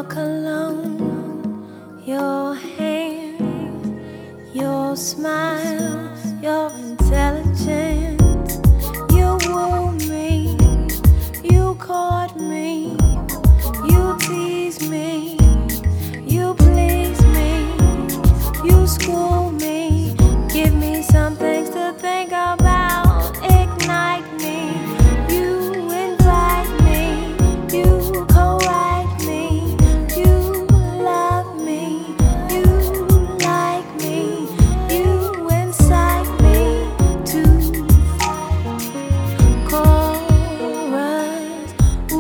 cologne, your hand, your smile, your intelligence. You woo me, you caught me, you tease me, you please me, you school me, give me some things to think about, ignite me, you invite me, you co-write me, you love me, you like me, you incite me to chorus.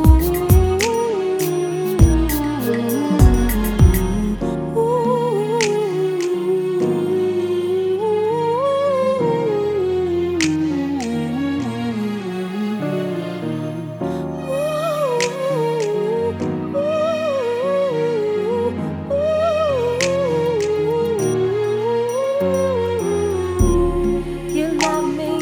You love me,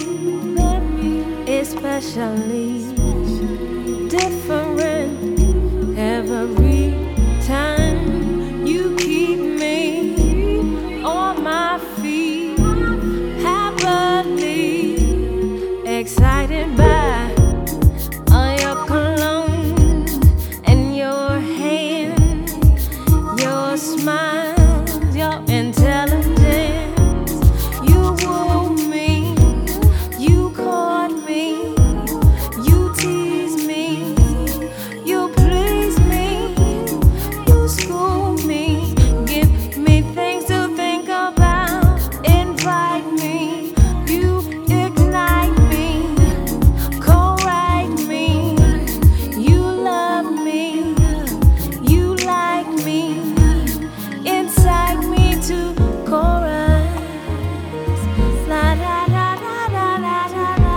especially different every time. You keep me on my feet, happily excited by your cologne and your hand, your smile, your intelligence. You woo me, you caught me, you tease me, you please me, you school me, give me things to think about, invite me, you ignite me, co-write me, you love me, you like me, incite me to chorus. La da da da da da da da.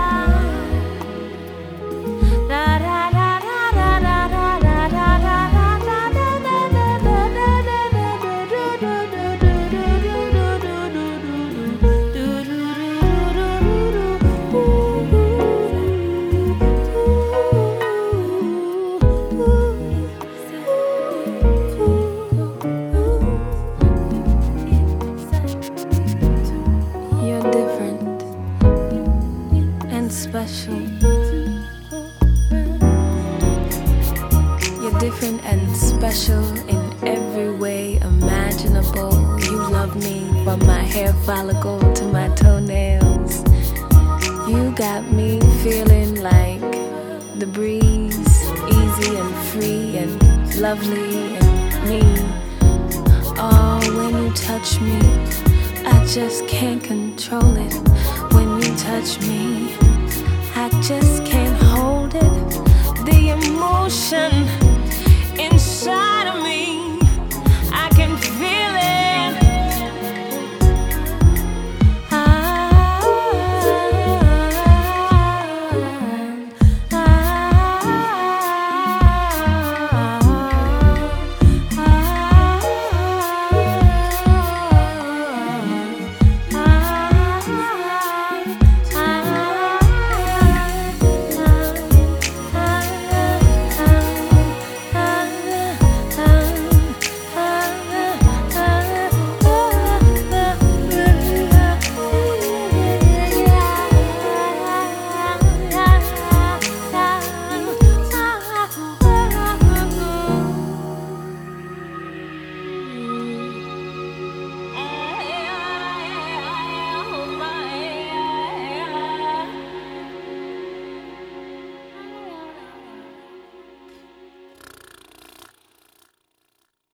La da da da da da da da da da You're different and special. You're different and special in every way imaginable. You love me from my hair follicle to my toenails. You got me feeling like the breeze, easy and free and lovely and me. Oh, when you touch me, I just can't control it. When you touch me, I just can't hold it. The emotion